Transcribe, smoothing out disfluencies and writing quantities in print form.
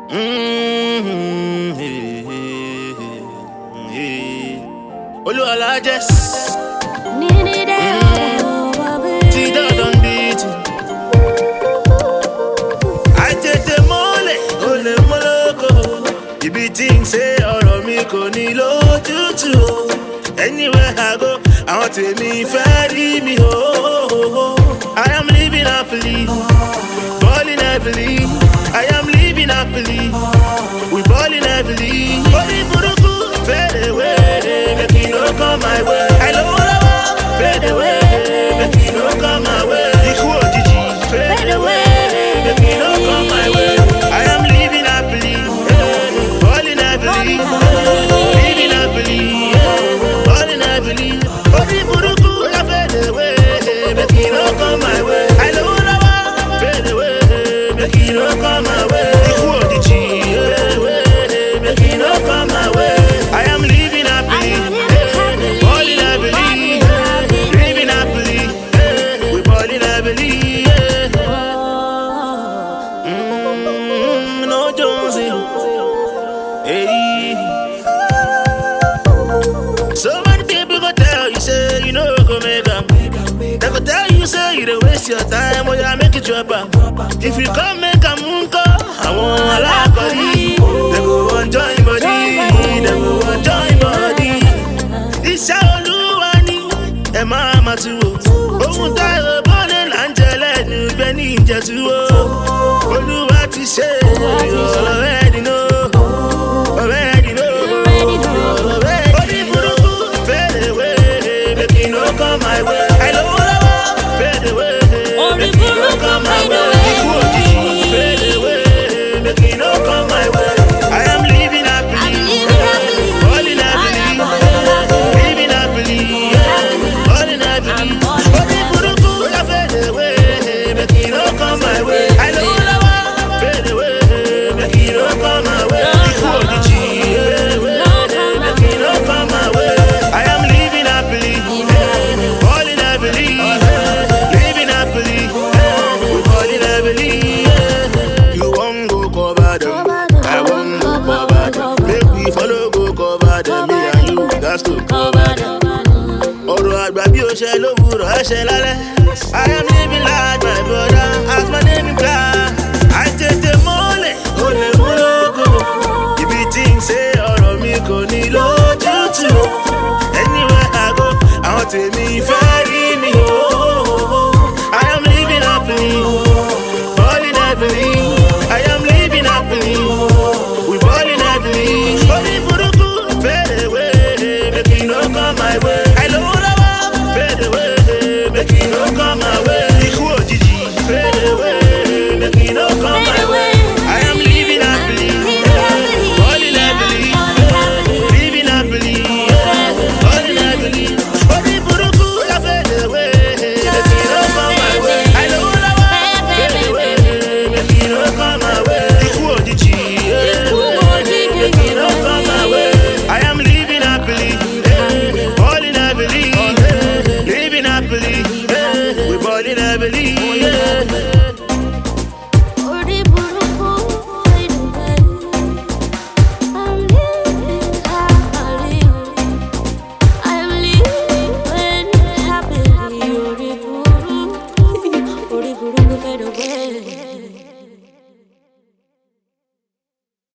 Oluwala Jess. Tida don beat. I take the mole, ole moloko. You be think say ọ̀rọ̀ mi kò ní lójútù. Anywhere I go, I want to me ferry me ho. I am living happily, balling heavily. I am living happily, we balling heavily. Only buruku fade away, make it no come my way. I love fade away, make it no come my way. Iku ojiji fade away, make it no come my way. I am living happily, balling heavily, living happily, balling heavily. Only buruku fade away, make it no come my way. I love fade away, make it no come my way. Iku ojiji make it no come my way. I am living happily, balling heavily, living happily, we balling heavily. No Jonesy, hey. So many people go tell you say you know go make 'em. They go tell you say you don't waste your time, or you make it drop 'em. If you come make 'em unko, I want alcohol. They go on join body, they go on join body. This Oluwani, e mama too. Ohun tayo bole lanjele nu beni nje too. Oluwa ti ṣe, you already know. Already know. Only buruku fade away, make it no come my way. I love fade away, make it no come my way. Iku ojiji fade away, make it no come my way. I am living happily, balling happily, living happily, balling happily. Only buruku fade away, make it no come my way. I love fade away, make it no come my way. Iku ojiji fade away, make it no come my way. I am living happily, balling happily, living happily, we balling happily. You won't go cover them, I won't go cover them. Make we follow go cover them, me and you got to cover them. Ọ̀rọ̀ àgbà bí ó ṣe lówùrọ̀ ẹ ṣe lálẹ́. I am living like my brother, as my name implies.